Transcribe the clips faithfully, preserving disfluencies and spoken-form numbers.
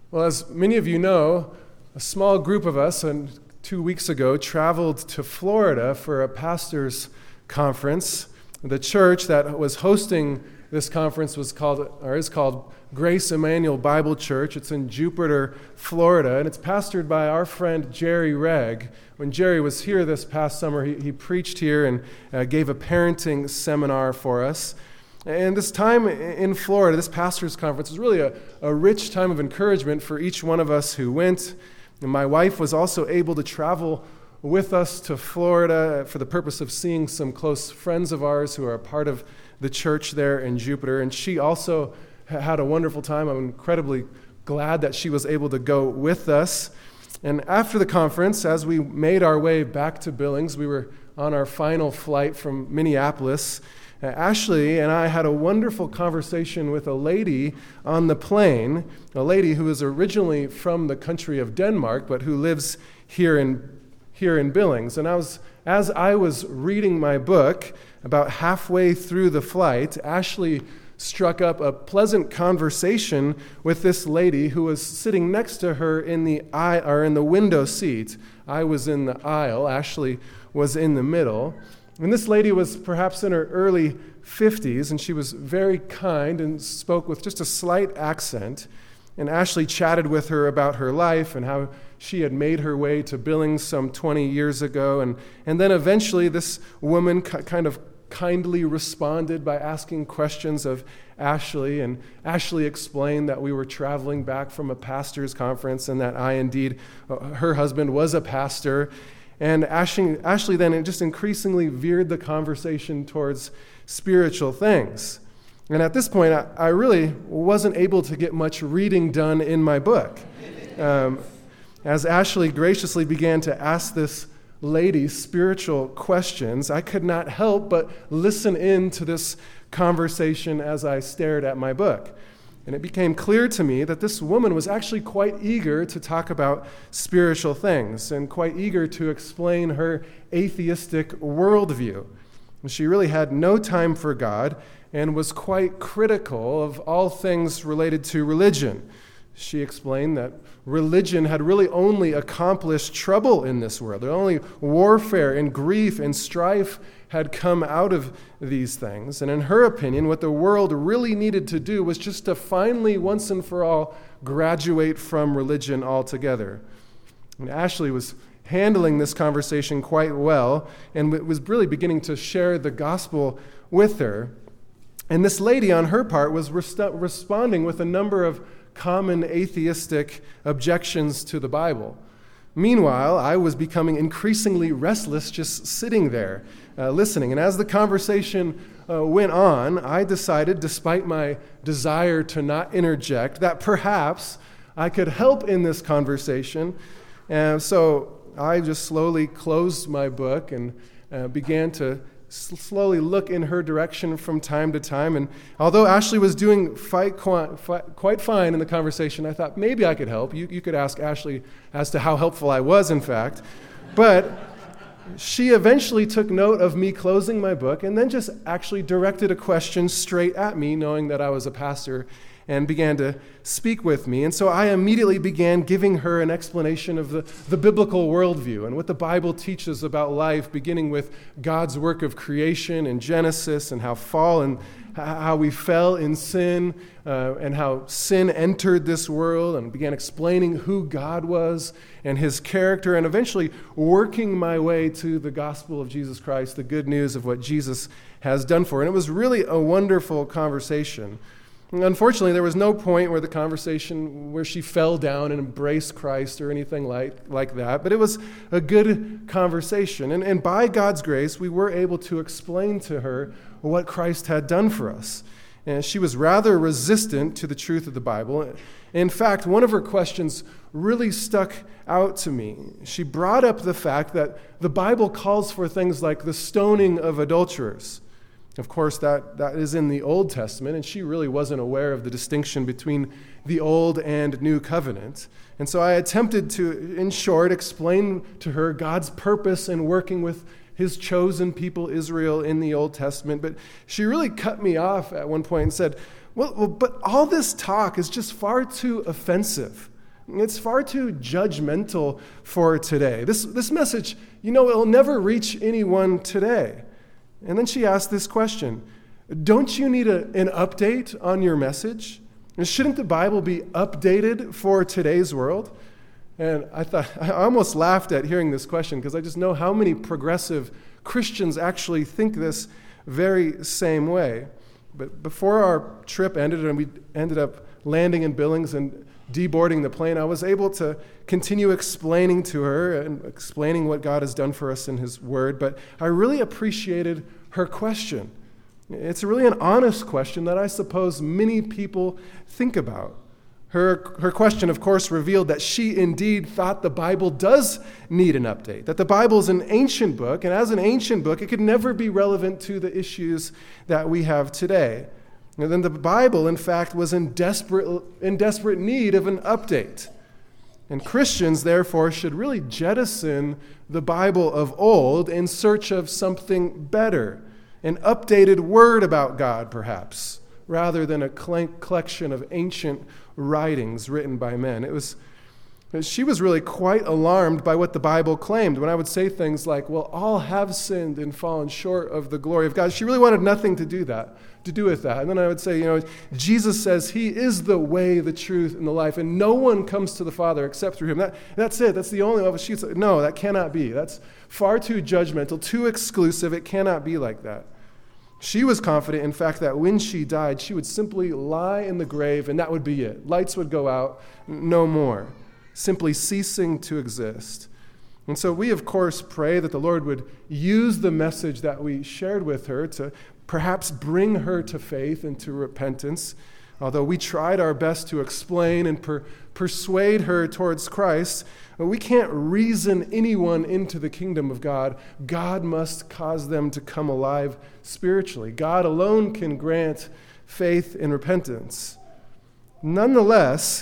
Well, as many of you know, a small group of us, and two weeks ago, traveled to Florida for a pastor's conference. The church that was hosting this conference was called, or is called, Grace Emmanuel Bible Church. It's in Jupiter, Florida, and it's pastored by our friend Jerry Regg. When Jerry was here this past summer, he, he preached here and uh, gave a parenting seminar for us. And this time in Florida, this pastor's conference, was really a, a rich time of encouragement for each one of us who went. And my wife was also able to travel with us to Florida for the purpose of seeing some close friends of ours who are a part of the church there in Jupiter. And she also had a wonderful time. I'm incredibly glad that she was able to go with us. And after the conference, as we made our way back to Billings, we were on our final flight from Minneapolis. Uh, Ashley and I had a wonderful conversation with a lady on the plane, a lady who is originally from the country of Denmark, but who lives here in here in Billings. And I was, as I was reading my book, about halfway through the flight, Ashley struck up a pleasant conversation with this lady who was sitting next to her in the aisle, or in the window seat. I was in the aisle. Ashley was in the middle. And this lady was perhaps in her early fifties, and she was very kind and spoke with just a slight accent. And Ashley chatted with her about her life and how she had made her way to Billings some twenty years ago. And, and then eventually this woman k- kind of kindly responded by asking questions of Ashley. And Ashley explained that we were traveling back from a pastor's conference and that I indeed, uh, her husband was a pastor. And Ashley, Ashley then just increasingly veered the conversation towards spiritual things. And at this point, I, I really wasn't able to get much reading done in my book. Um, as Ashley graciously began to ask this lady spiritual questions, I could not help but listen in to this conversation as I stared at my book. And it became clear to me that this woman was actually quite eager to talk about spiritual things and quite eager to explain her atheistic worldview. She really had no time for God and was quite critical of all things related to religion. She explained that religion had really only accomplished trouble in this world. Only warfare and grief and strife had come out of these things. And in her opinion, what the world really needed to do was just to finally, once and for all, graduate from religion altogether. And Ashley was handling this conversation quite well and was really beginning to share the gospel with her. And this lady, on her part, was rest- responding with a number of common atheistic objections to the Bible. Meanwhile, I was becoming increasingly restless just sitting there, uh, listening. And as the conversation uh, went on, I decided, despite my desire to not interject, that perhaps I could help in this conversation. And so I just slowly closed my book and uh, began to slowly look in her direction from time to time. And although Ashley was doing quite, quite fine in the conversation, I thought maybe I could help. You, you could ask Ashley as to how helpful I was, in fact. But she eventually took note of me closing my book and then just actually directed a question straight at me, knowing that I was a pastor, and began to speak with me. And so I immediately began giving her an explanation of the, the biblical worldview and what the Bible teaches about life, beginning with God's work of creation in Genesis and how fall and how we fell in sin uh, and how sin entered this world, and began explaining who God was and his character, and eventually working my way to the gospel of Jesus Christ, the good news of what Jesus has done for her. And it was really a wonderful conversation. Unfortunately, there was no point where the conversation where she fell down and embraced Christ or anything like, like that, but it was a good conversation. And, and by God's grace, we were able to explain to her what Christ had done for us. And she was rather resistant to the truth of the Bible. In fact, one of her questions really stuck out to me. She brought up the fact that the Bible calls for things like the stoning of adulterers. Of course, that, that is in the Old Testament, and she really wasn't aware of the distinction between the Old and New Covenant. And so I attempted to, in short, explain to her God's purpose in working with his chosen people, Israel, in the Old Testament. But she really cut me off at one point and said, well, well but all this talk is just far too offensive. It's far too judgmental for today. This, this message, you know, it'll never reach anyone today. And then she asked this question, don't you need a, an update on your message? And shouldn't the Bible be updated for today's world? And I thought, I almost laughed at hearing this question because I just know how many progressive Christians actually think this very same way. But before our trip ended and we ended up landing in Billings and deboarding the plane, I was able to continue explaining to her and explaining what God has done for us in His Word. But I really appreciated her question. It's really an honest question that I suppose many people think about. Her, her question, of course, revealed that she indeed thought the Bible does need an update, that the Bible is an ancient book, and as an ancient book, it could never be relevant to the issues that we have today. And then the Bible, in fact, was in desperate, in desperate need of an update. And Christians, therefore, should really jettison the Bible of old in search of something better, an updated word about God, perhaps, rather than a collection of ancient writings written by men. It was, she was really quite alarmed by what the Bible claimed. When I would say things like, well, all have sinned and fallen short of the glory of God, she really wanted nothing to do that, to do with that. And then I would say, you know, Jesus says He is the way, the truth, and the life, and no one comes to the Father except through Him. That, that's it. That's the only way. She's like, no, that cannot be. That's far too judgmental, too exclusive. It cannot be like that. She was confident, in fact, that when she died, she would simply lie in the grave and that would be it. Lights would go out, no more, simply ceasing to exist. And so we, of course, pray that the Lord would use the message that we shared with her to perhaps bring her to faith and to repentance. Although we tried our best to explain and per- persuade her towards Christ, but we can't reason anyone into the kingdom of God. God must cause them to come alive spiritually. God alone can grant faith and repentance. Nonetheless,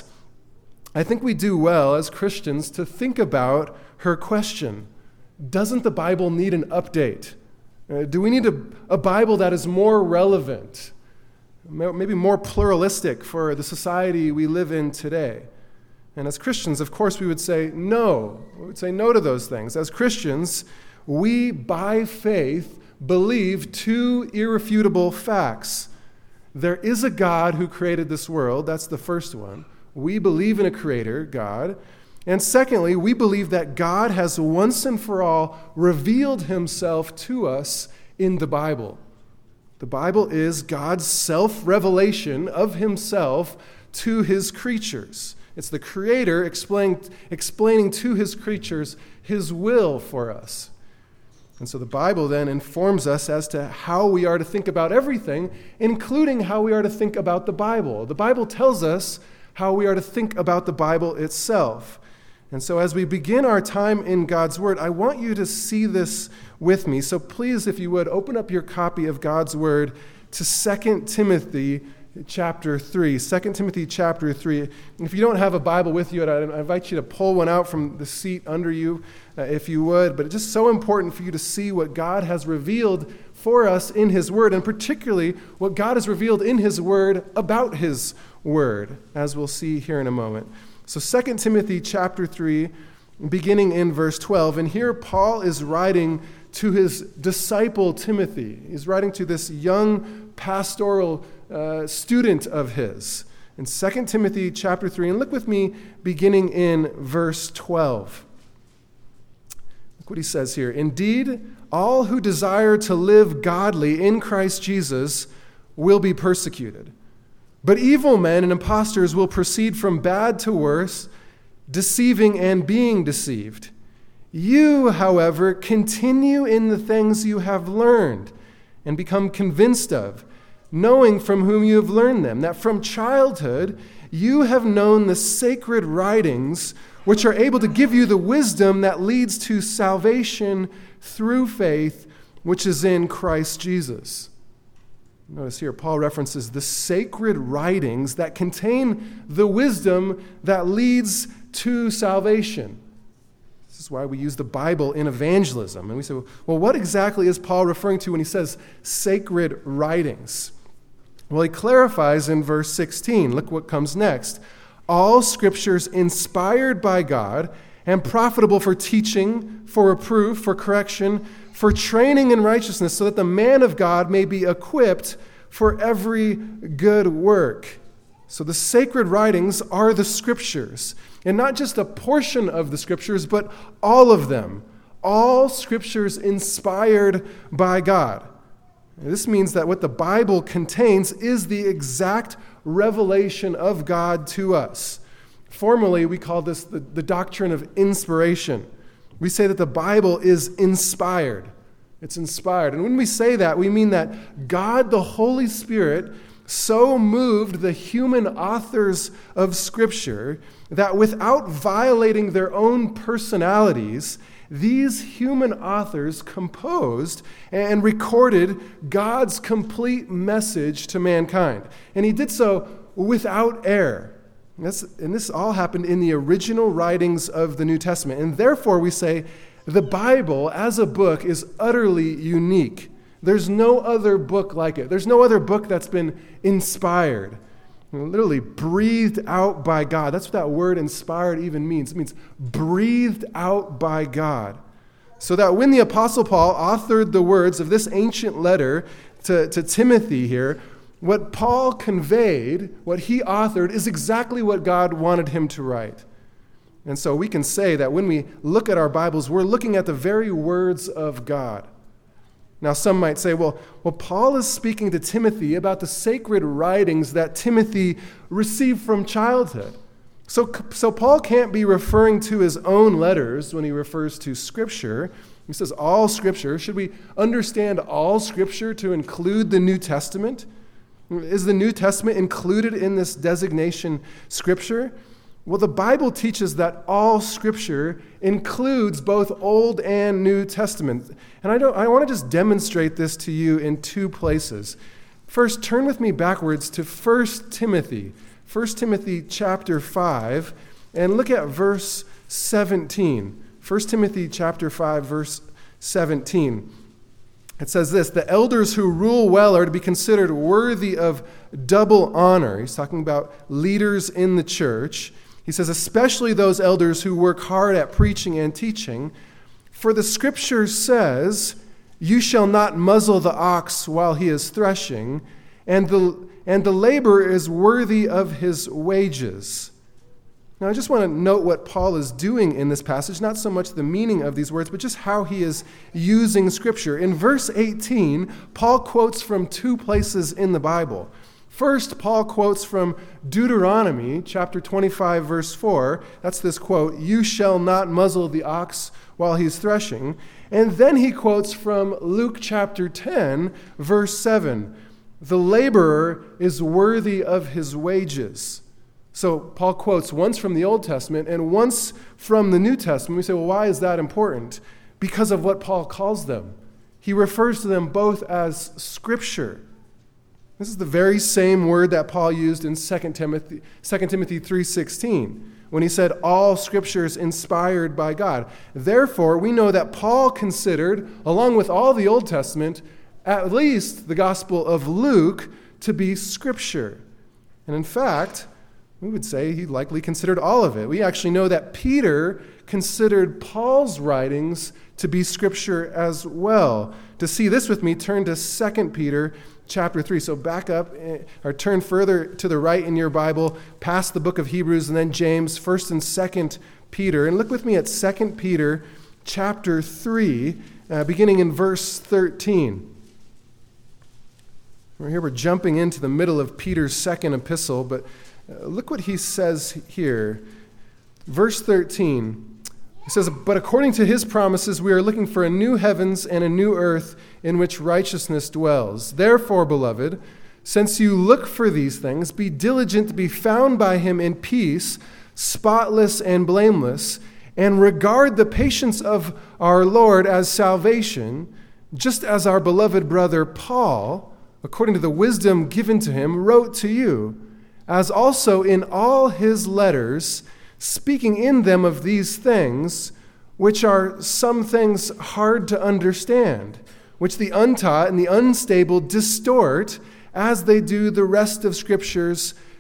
I think we do well as Christians to think about her question. Doesn't the Bible need an update? Uh, do we need a, a Bible that is more relevant, maybe more pluralistic for the society we live in today? And as Christians, of course, we would say no. We would say no to those things. As Christians, we, by faith, believe two irrefutable facts. There is a God who created this world. That's the first one. We believe in a creator, God. And secondly, we believe that God has once and for all revealed Himself to us in the Bible. The Bible is God's self-revelation of Himself to His creatures. It's the Creator explain, explaining to His creatures His will for us. And so the Bible then informs us as to how we are to think about everything, including how we are to think about the Bible. The Bible tells us how we are to think about the Bible itself. And so as we begin our time in God's Word, I want you to see this with me. So please, if you would, open up your copy of God's Word to Second Timothy chapter three. Second Timothy chapter three. If you don't have a Bible with you, I invite you to pull one out from the seat under you, uh, if you would. But it's just so important for you to see what God has revealed for us in His Word, and particularly what God has revealed in His Word about His Word, as we'll see here in a moment. So Second Timothy chapter three, beginning in verse twelve, and here Paul is writing to his disciple Timothy. He's writing to this young pastoral uh, student of his. In Second Timothy chapter three, and look with me beginning in verse twelve. Look what he says here. Indeed, all who desire to live godly in Christ Jesus will be persecuted. But evil men and impostors will proceed from bad to worse, deceiving and being deceived. You, however, continue in the things you have learned and become convinced of, knowing from whom you have learned them, that from childhood you have known the sacred writings, which are able to give you the wisdom that leads to salvation through faith, which is in Christ Jesus. Notice here, Paul references the sacred writings that contain the wisdom that leads to salvation. This is why we use the Bible in evangelism. And we say, well, what exactly is Paul referring to when he says sacred writings? Well, he clarifies in verse sixteen. Look what comes next. all scriptures inspired by God and profitable for teaching, for reproof, for correction, for training in righteousness, so that the man of God may be equipped for every good work. So the sacred writings are the scriptures, and not just a portion of the scriptures, but all of them. All scriptures inspired by God. And this means that what the Bible contains is the exact revelation of God to us. Formally, we call this the, the doctrine of inspiration. We say that the Bible is inspired. It's inspired. And when we say that, we mean that God, the Holy Spirit, so moved the human authors of Scripture that without violating their own personalities, these human authors composed and recorded God's complete message to mankind. And he did so without error. And, that's, and this all happened in the original writings of the New Testament. And therefore we say the Bible as a book is utterly unique. There's no other book like it. There's no other book that's been inspired. Literally breathed out by God. That's what that word inspired even means. It means breathed out by God. So that when the Apostle Paul authored the words of this ancient letter to, to Timothy here, what Paul conveyed, what he authored, is exactly what God wanted him to write. And so we can say that when we look at our Bibles, we're looking at the very words of God. Now, some might say, well, well, Paul is speaking to Timothy about the sacred writings that Timothy received from childhood. So, so Paul can't be referring to his own letters when he refers to Scripture. He says all Scripture. Should we understand all Scripture to include the New Testament? Is the New Testament included in this designation Scripture? Well, the Bible teaches that all Scripture includes both Old and New Testament. And I, don't, I want to just demonstrate this to you in two places. First, turn with me backwards to First Timothy. First Timothy chapter five, and look at verse seventeen. First Timothy chapter five, verse seventeen. It says this: the elders who rule well are to be considered worthy of double honor. He's talking about leaders in the church. He says, especially those elders who work hard at preaching and teaching. For the Scripture says, you shall not muzzle the ox while he is threshing, and the, and the laborer is worthy of his wages. Now, I just want to note what Paul is doing in this passage, not so much the meaning of these words, but just how he is using Scripture. In verse eighteen, Paul quotes from two places in the Bible. First, Paul quotes from Deuteronomy chapter twenty-five, verse four. That's this quote, you shall not muzzle the ox while he's threshing. And then he quotes from Luke chapter ten, verse seven. The laborer is worthy of his wages. So Paul quotes once from the Old Testament and once from the New Testament. We say, well, why is that important? Because of what Paul calls them. He refers to them both as Scripture. This is the very same word that Paul used in Second Timothy, Second Timothy three sixteen, when he said, all Scripture is inspired by God. Therefore, we know that Paul considered, along with all the Old Testament, at least the Gospel of Luke to be Scripture. And in fact, we would say he likely considered all of it. We actually know that Peter considered Paul's writings to be Scripture as well. To see this with me, turn to Second Peter chapter three. So back up or turn further to the right in your Bible, past the book of Hebrews and then James, First and Second Peter. And look with me at Second Peter chapter three, uh, beginning in verse thirteen. We're here, we're jumping into the middle of Peter's second epistle, but uh, look what he says here. Verse thirteen. It says, but according to his promises, we are looking for a new heavens and a new earth in which righteousness dwells. Therefore, beloved, since you look for these things, be diligent to be found by him in peace, spotless and blameless, and regard the patience of our Lord as salvation, just as our beloved brother Paul, according to the wisdom given to him, wrote to you, as also in all his letters, speaking in them of these things, which are some things hard to understand, which the untaught and the unstable distort, as they do the rest of Scriptures,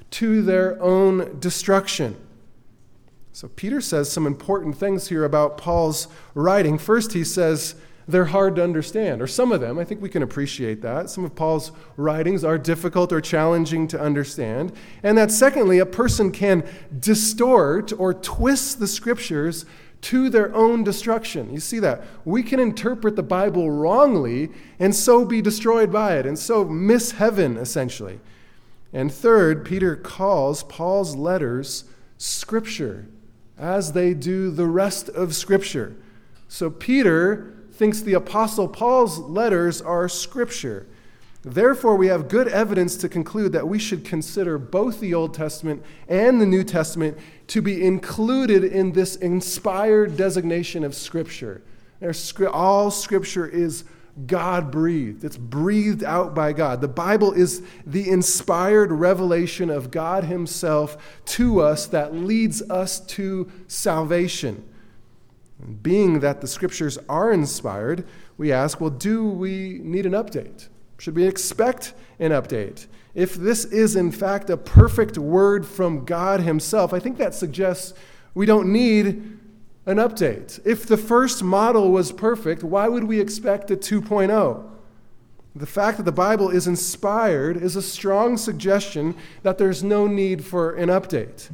to their own destruction. So Peter says some important things here about Paul's writing. First, he says they're hard to understand, or some of them. I think we can appreciate that. Some of Paul's writings are difficult or challenging to understand. And that secondly, a person can distort or twist the scriptures to their own destruction. You see that? We can interpret the Bible wrongly and so be destroyed by it, and so miss heaven, essentially. And third, Peter calls Paul's letters Scripture, as they do the rest of Scripture. So Peter thinks the Apostle Paul's letters are Scripture. Therefore, we have good evidence to conclude that we should consider both the Old Testament and the New Testament to be included in this inspired designation of Scripture. All Scripture is God-breathed. It's breathed out by God. The Bible is the inspired revelation of God Himself to us that leads us to salvation. And being that the Scriptures are inspired, we ask, well, do we need an update? Should we expect an update? If this is, in fact, a perfect word from God Himself, I think that suggests we don't need an update. If the first model was perfect, why would we expect a two point oh? The fact that the Bible is inspired is a strong suggestion that there's no need for an update.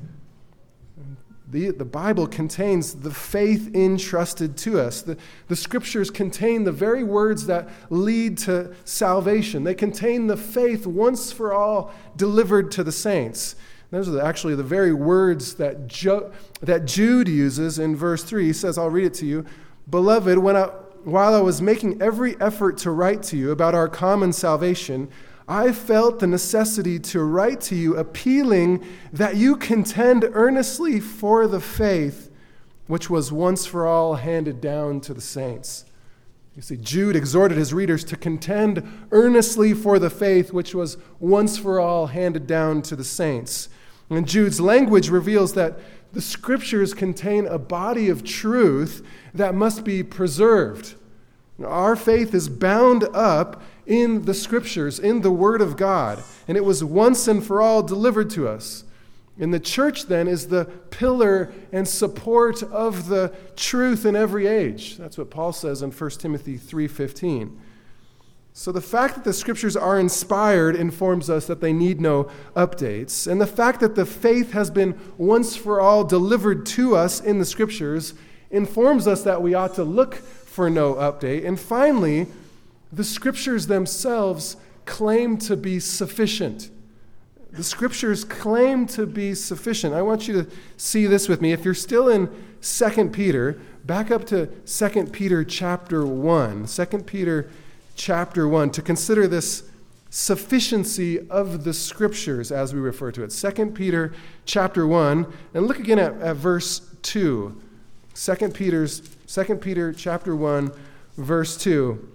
The, the Bible contains the faith entrusted to us. The, the Scriptures contain the very words that lead to salvation. They contain the faith once for all delivered to the saints. Those are actually the very words that, jo- that Jude uses in verse three. He says, I'll read it to you. Beloved, when I, while I was making every effort to write to you about our common salvation, I felt the necessity to write to you, appealing that you contend earnestly for the faith which was once for all handed down to the saints. You see, Jude exhorted his readers to contend earnestly for the faith which was once for all handed down to the saints. And Jude's language reveals that the Scriptures contain a body of truth that must be preserved. Our faith is bound up in the Scriptures, in the Word of God, and it was once and for all delivered to us. And the church, then, is the pillar and support of the truth in every age. That's what Paul says in First Timothy three fifteen. So the fact that the Scriptures are inspired informs us that they need no updates. And the fact that the faith has been once for all delivered to us in the Scriptures informs us that we ought to look for no update. And finally, the Scriptures themselves claim to be sufficient. The Scriptures claim to be sufficient. I want you to see this with me. If you're still in Second Peter, back up to Second Peter chapter one. Second Peter chapter one, to consider this sufficiency of the Scriptures as we refer to it. Second Peter chapter one, and look again at, at verse two. Second Peter's Second Peter chapter one, verse two.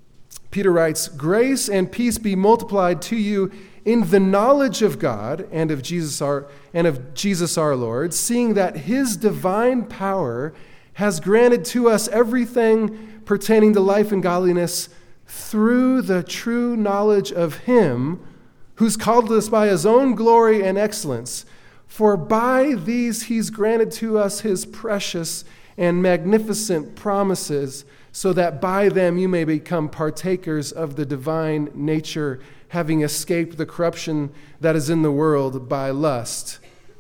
Peter writes, "Grace and peace be multiplied to you in the knowledge of God and of Jesus our and of Jesus our Lord, seeing that His divine power has granted to us everything pertaining to life and godliness through the true knowledge of Him who's called us by His own glory and excellence. For by these He's granted to us His precious and magnificent promises, so that by them you may become partakers of the divine nature, having escaped the corruption that is in the world by lust."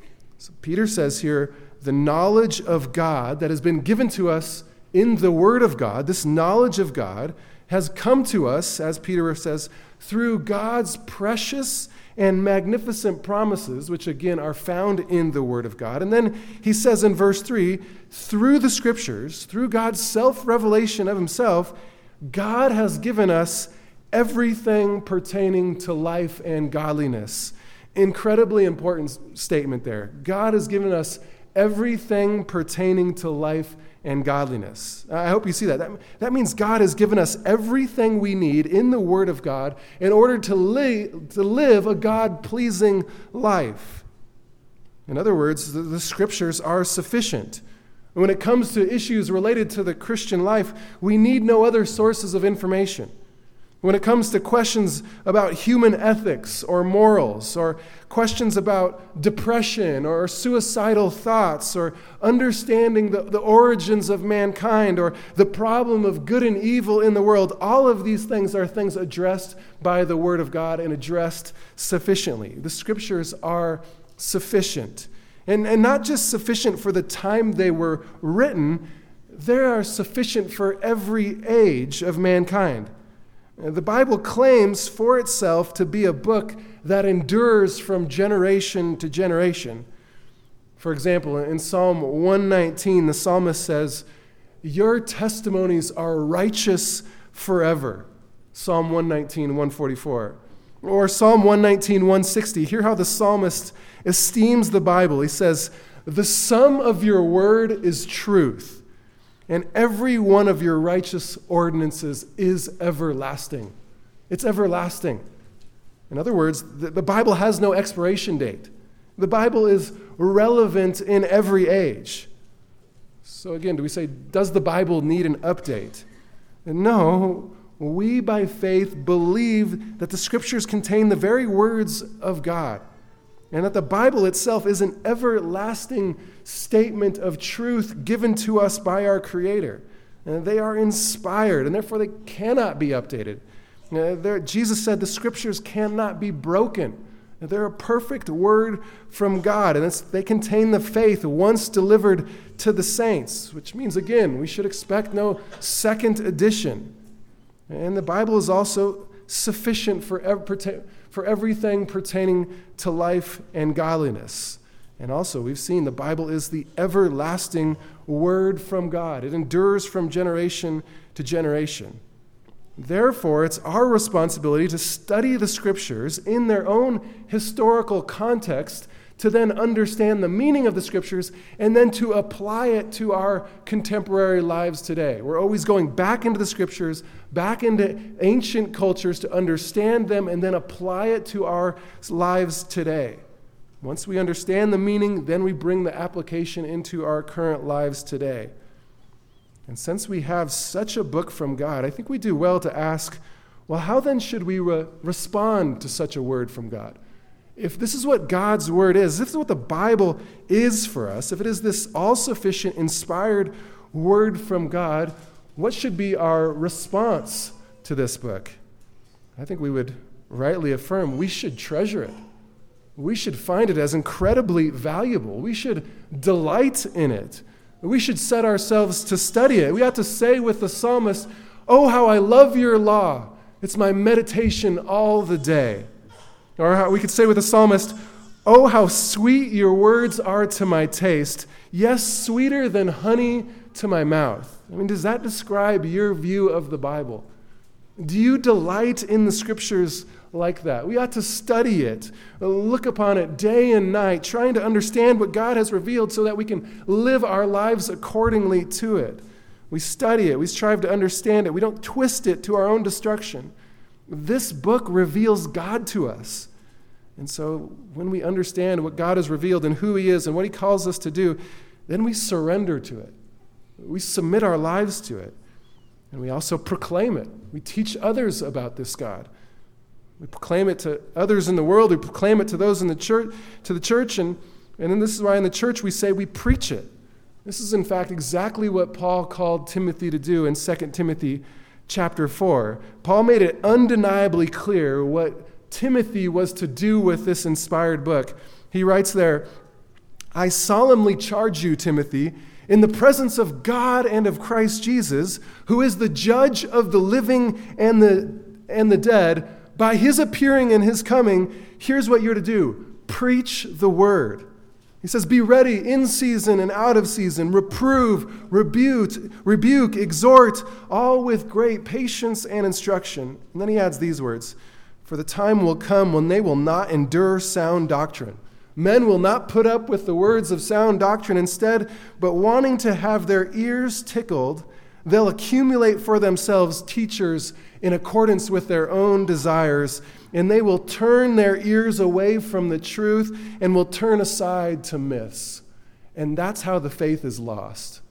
So Peter says here, the knowledge of God that has been given to us in the Word of God, this knowledge of God has come to us, as Peter says, through God's precious and magnificent promises, which again are found in the Word of God. And then he says in verse three, through the Scriptures, through God's self-revelation of Himself, God has given us everything pertaining to life and godliness. Incredibly important statement there. God has given us everything pertaining to life and godliness. I hope you see that. that. That means God has given us everything we need in the Word of God in order to, li- to live a God-pleasing life. In other words, the, the Scriptures are sufficient. When it comes to issues related to the Christian life, we need no other sources of information. When it comes to questions about human ethics or morals, or questions about depression or suicidal thoughts, or understanding the, the origins of mankind, or the problem of good and evil in the world, all of these things are things addressed by the Word of God and addressed sufficiently. The Scriptures are sufficient. And, and not just sufficient for the time they were written, they are sufficient for every age of mankind. The Bible claims for itself to be a book that endures from generation to generation. For example, in Psalm one nineteen, the psalmist says, "Your testimonies are righteous forever." Psalm one nineteen, one forty-four. Or Psalm one nineteen, one sixty. Hear how the psalmist esteems the Bible. He says, "The sum of your word is truth, and every one of your righteous ordinances is everlasting." It's everlasting. In other words, the, the Bible has no expiration date. The Bible is relevant in every age. So again, do we say, does the Bible need an update? No, we by faith believe that the Scriptures contain the very words of God, and that the Bible itself is an everlasting statement of truth given to us by our Creator. And they are inspired, and therefore they cannot be updated. Uh, Jesus said the Scriptures cannot be broken. They're a perfect word from God, and it's, they contain the faith once delivered to the saints, which means, again, we should expect no second edition. And the Bible is also sufficient for every for everything pertaining to life and godliness. And also, we've seen the Bible is the everlasting word from God. It endures from generation to generation. Therefore, it's our responsibility to study the Scriptures in their own historical context, to then understand the meaning of the Scriptures, and then to apply it to our contemporary lives today. We're always going back into the Scriptures, back into ancient cultures to understand them and then apply it to our lives today. Once we understand the meaning, then we bring the application into our current lives today. And since we have such a book from God, I think we do well to ask, well, how then should we re- respond to such a word from God? If this is what God's word is, if this is what the Bible is for us, if it is this all-sufficient, inspired word from God, what should be our response to this book? I think we would rightly affirm we should treasure it. We should find it as incredibly valuable. We should delight in it. We should set ourselves to study it. We ought to say with the psalmist, "Oh, how I love your law. It's my meditation all the day." Or how we could say with the psalmist, "Oh, how sweet your words are to my taste. Yes, sweeter than honey to my mouth." I mean, does that describe your view of the Bible? Do you delight in the Scriptures like that? We ought to study it, look upon it day and night, trying to understand what God has revealed so that we can live our lives accordingly to it. We study it. We strive to understand it. We don't twist it to our own destruction. This book reveals God to us. And so when we understand what God has revealed and who He is and what He calls us to do, then we surrender to it. We submit our lives to it. And we also proclaim it. We teach others about this God. We proclaim it to others in the world. We proclaim it to those in the church, to the church, and, and then this is why in the church we say we preach it. This is in fact exactly what Paul called Timothy to do in Second Timothy chapter four. Paul made it undeniably clear what Timothy was to do with this inspired book. He writes there, "I solemnly charge you, Timothy, in the presence of God and of Christ Jesus, who is the judge of the living and the, and the dead, by His appearing and His coming, here's what you're to do. Preach the word." He says, "Be ready in season and out of season, reprove, rebuke, rebuke, exhort, all with great patience and instruction." And then he adds these words, "For the time will come when they will not endure sound doctrine. Men will not put up with the words of sound doctrine. Instead, but wanting to have their ears tickled, they'll accumulate for themselves teachers in accordance with their own desires, and they will turn their ears away from the truth and will turn aside to myths." And that's how the faith is lost.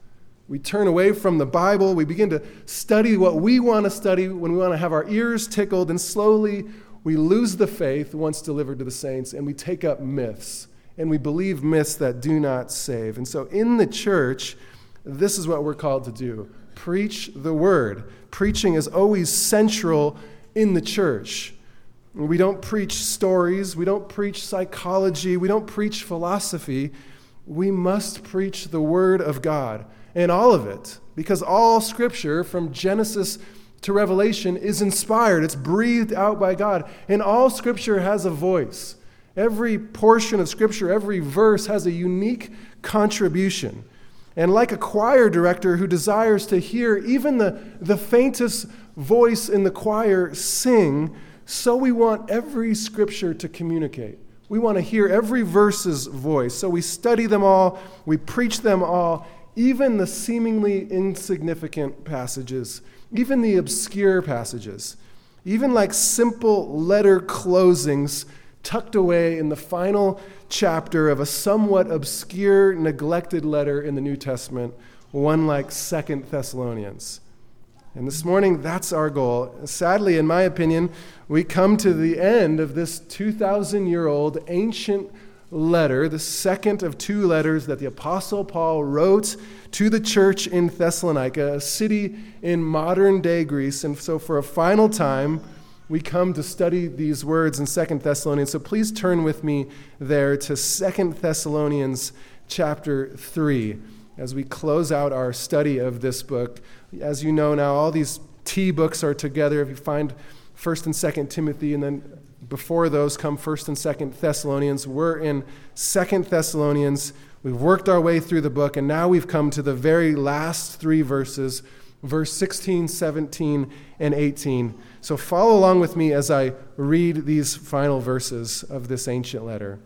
We turn away from the Bible. We begin to study what we want to study when we want to have our ears tickled, and slowly we lose the faith once delivered to the saints, and we take up myths, and we believe myths that do not save. And so in the church, this is what we're called to do. Preach the word. Preaching is always central in the church. We don't preach stories. We don't preach psychology. We don't preach philosophy. We must preach the word of God, and all of it, because all Scripture from Genesis to Revelation is inspired. It's breathed out by God, and all Scripture has a voice. Every portion of Scripture, every verse has a unique contribution. And like a choir director who desires to hear even the, the faintest voice in the choir sing, so we want every Scripture to communicate. We want to hear every verse's voice. So we study them all, we preach them all, even the seemingly insignificant passages, even the obscure passages, even like simple letter closings tucked away in the final chapter of a somewhat obscure, neglected letter in the New Testament, one like Second Thessalonians. And this morning, that's our goal. Sadly, in my opinion, we come to the end of this two thousand year old ancient letter, the second of two letters that the Apostle Paul wrote to the church in Thessalonica, a city in modern-day Greece. And so for a final time, we come to study these words in Second Thessalonians. So please turn with me there to Second Thessalonians chapter three as we close out our study of this book. As you know now, all these T books are together. If you find First and Second Timothy, and then before those come First and Second Thessalonians. We're in Second Thessalonians. We've worked our way through the book, and now we've come to the very last three verses, verse sixteen, seventeen, and eighteen. So follow along with me as I read these final verses of this ancient letter.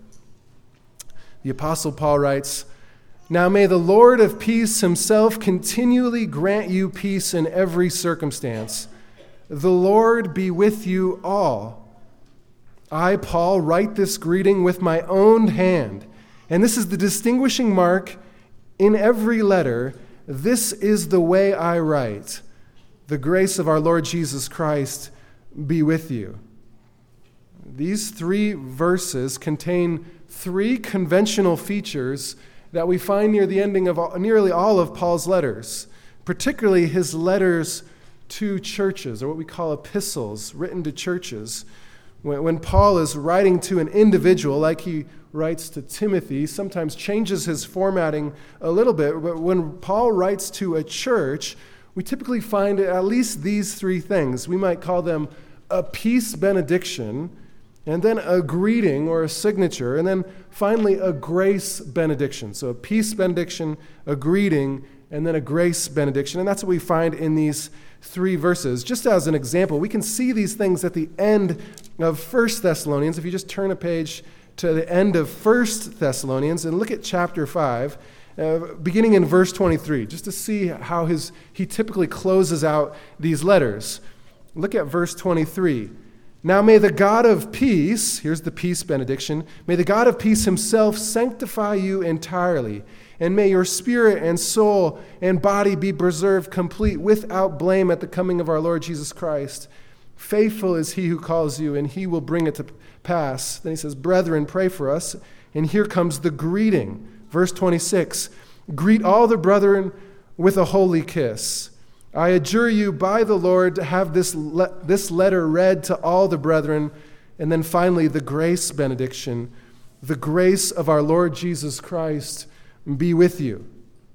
The Apostle Paul writes, "Now may the Lord of peace himself continually grant you peace in every circumstance. The Lord be with you all. I, Paul, write this greeting with my own hand, and this is the distinguishing mark in every letter. This is the way I write. The grace of our Lord Jesus Christ be with you." These three verses contain three conventional features that we find near the ending of all, nearly all of Paul's letters, particularly his letters to churches, or what we call epistles, written to churches. When, when Paul is writing to an individual, like he writes to Timothy, sometimes changes his formatting a little bit, but when Paul writes to a church, we typically find at least these three things. We might call them a peace benediction, and then a greeting or a signature, and then finally a grace benediction. So a peace benediction, a greeting, and then a grace benediction. And that's what we find in these three verses. Just as an example, we can see these things at the end of First Thessalonians. If you just turn a page to the end of First Thessalonians and look at chapter five, uh, beginning in verse twenty-three, just to see how his he typically closes out these letters. Look at verse twenty-three. "Now may the God of peace," here's the peace benediction, "may the God of peace himself sanctify you entirely, and may your spirit and soul and body be preserved complete without blame at the coming of our Lord Jesus Christ. Faithful is he who calls you, and he will bring it to pass." Then he says, "Brethren, pray for us." And here comes the greeting. Verse twenty-six, "Greet all the brethren with a holy kiss. I adjure you by the Lord to have this, le- this letter read to all the brethren." And then finally, the grace benediction. "The grace of our Lord Jesus Christ be with you."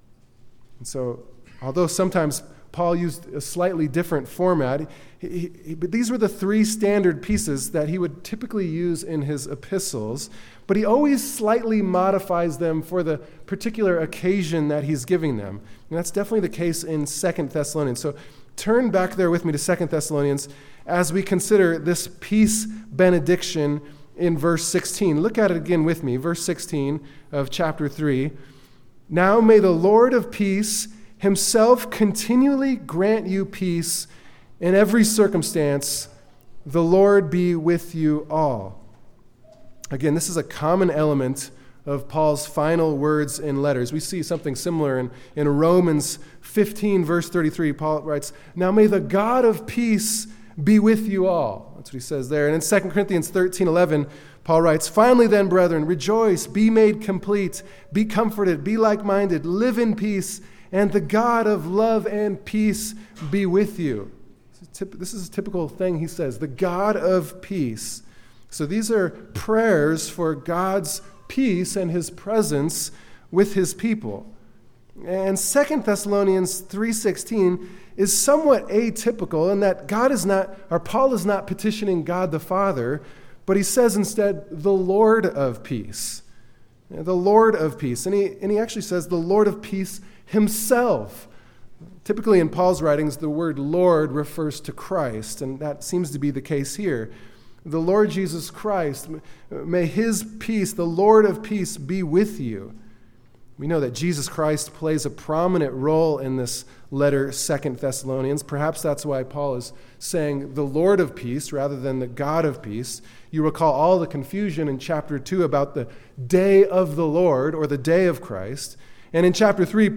And so, although sometimes Paul used a slightly different format, he, he, but these were the three standard pieces that he would typically use in his epistles, but he always slightly modifies them for the particular occasion that he's giving them. And that's definitely the case in Second Thessalonians. So turn back there with me to Second Thessalonians as we consider this peace benediction in verse sixteen. Look at it again with me, verse sixteen of chapter three. "Now may the Lord of peace himself continually grant you peace in every circumstance. The Lord be with you all." Again, this is a common element of Paul's final words in letters. We see something similar in, in Romans fifteen, verse thirty-three. Paul writes, "Now may the God of peace be with you all." That's what he says there. And in Second Corinthians thirteen eleven, Paul writes, "Finally then, brethren, rejoice, be made complete, be comforted, be like-minded, live in peace, and the God of love and peace be with you." This is a typical thing he says, the God of peace. So these are prayers for God's peace and his presence with his people. And Second Thessalonians three sixteen is somewhat atypical in that God is not, or Paul is not petitioning God the Father, but he says instead, the Lord of peace. The Lord of peace. And he, and he actually says the Lord of peace himself. Typically in Paul's writings, the word Lord refers to Christ, and that seems to be the case here. The Lord Jesus Christ, may his peace, the Lord of peace, be with you. We know that Jesus Christ plays a prominent role in this letter, Second Thessalonians. Perhaps that's why Paul is saying the Lord of peace rather than the God of peace. You recall all the confusion in chapter two about the day of the Lord or the day of Christ. And in chapter three,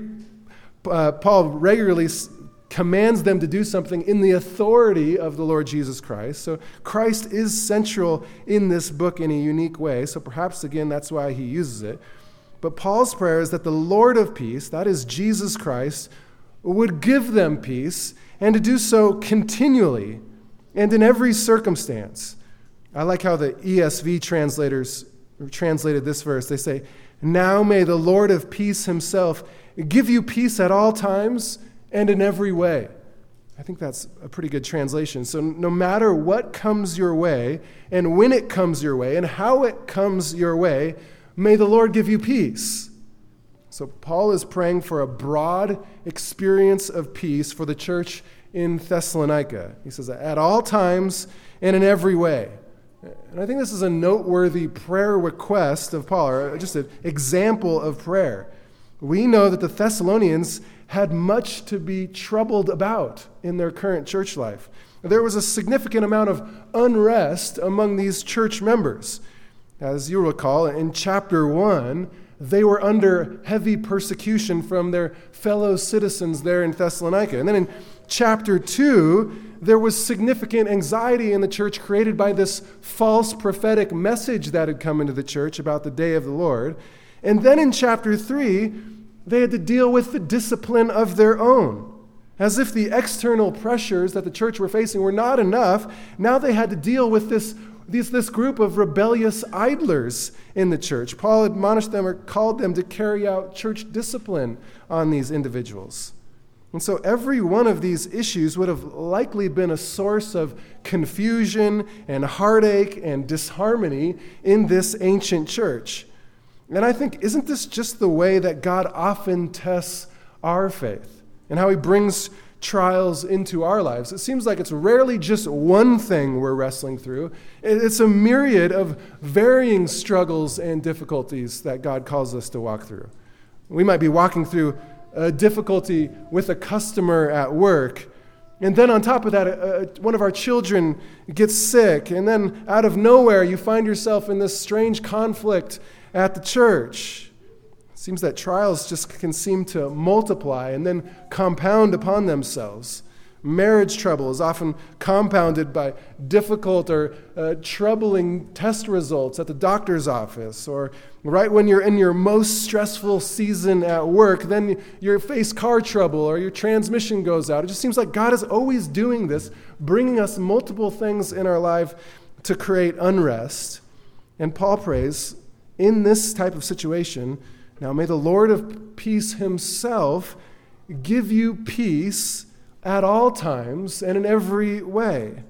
uh, Paul regularly commands them to do something in the authority of the Lord Jesus Christ. So Christ is central in this book in a unique way. So perhaps, again, that's why he uses it. But Paul's prayer is that the Lord of peace, that is Jesus Christ, would give them peace and to do so continually and in every circumstance. I like how the E S V translators translated this verse. They say, "Now may the Lord of peace himself give you peace at all times and in every way." I think that's a pretty good translation. So no matter what comes your way, and when it comes your way, and how it comes your way, may the Lord give you peace. So Paul is praying for a broad experience of peace for the church in Thessalonica. He says, at all times and in every way. And I think this is a noteworthy prayer request of Paul, or just an example of prayer. We know that the Thessalonians had much to be troubled about in their current church life. There was a significant amount of unrest among these church members. As you recall, in chapter one, they were under heavy persecution from their fellow citizens there in Thessalonica. And then in chapter two, there was significant anxiety in the church created by this false prophetic message that had come into the church about the day of the Lord. And then in chapter three, they had to deal with the discipline of their own. As if the external pressures that the church were facing were not enough, now they had to deal with this, this, this group of rebellious idlers in the church. Paul admonished them or called them to carry out church discipline on these individuals. And so every one of these issues would have likely been a source of confusion and heartache and disharmony in this ancient church. And I think, isn't this just the way that God often tests our faith and how he brings trials into our lives? It seems like it's rarely just one thing we're wrestling through. It's a myriad of varying struggles and difficulties that God calls us to walk through. We might be walking through a difficulty with a customer at work, and then on top of that, uh, one of our children gets sick, and then out of nowhere, you find yourself in this strange conflict at the church. It seems that trials just can seem to multiply and then compound upon themselves. Marriage trouble is often compounded by difficult or uh, troubling test results at the doctor's office, or right when you're in your most stressful season at work, then you face car trouble or your transmission goes out. It just seems like God is always doing this, bringing us multiple things in our life to create unrest. And Paul prays, in this type of situation, now may the Lord of peace himself give you peace at all times and in every way.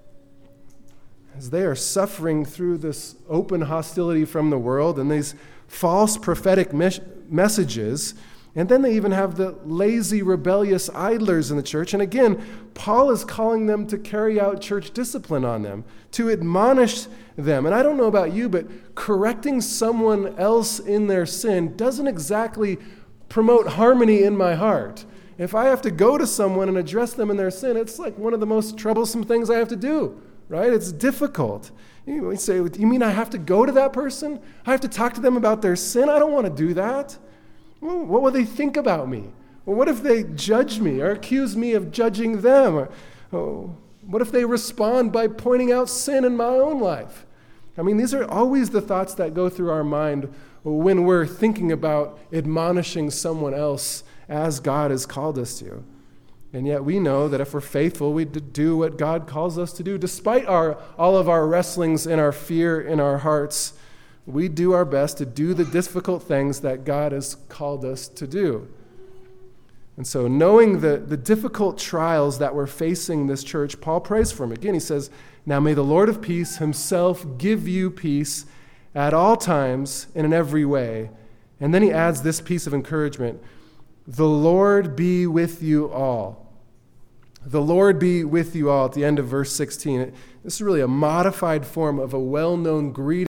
As they are suffering through this open hostility from the world and these false prophetic mes- messages, and then they even have the lazy, rebellious idlers in the church. And again, Paul is calling them to carry out church discipline on them, to admonish them. And I don't know about you, but correcting someone else in their sin doesn't exactly promote harmony in my heart. If I have to go to someone and address them in their sin, it's like one of the most troublesome things I have to do. right? It's difficult. You say, you mean I have to go to that person? I have to talk to them about their sin? I don't want to do that. Well, what will they think about me? Well, what if they judge me or accuse me of judging them? Or, oh, what if they respond by pointing out sin in my own life? I mean, these are always the thoughts that go through our mind when we're thinking about admonishing someone else as God has called us to. And yet we know that if we're faithful, we do what God calls us to do. Despite our all of our wrestlings and our fear in our hearts, we do our best to do the difficult things that God has called us to do. And so knowing the, the difficult trials that we're facing this church, Paul prays for them. Again, he says, now may the Lord of peace himself give you peace at all times and in every way. And then he adds this piece of encouragement. The Lord be with you all. The Lord be with you all at the end of verse sixteen. This is really a modified form of a well-known greeting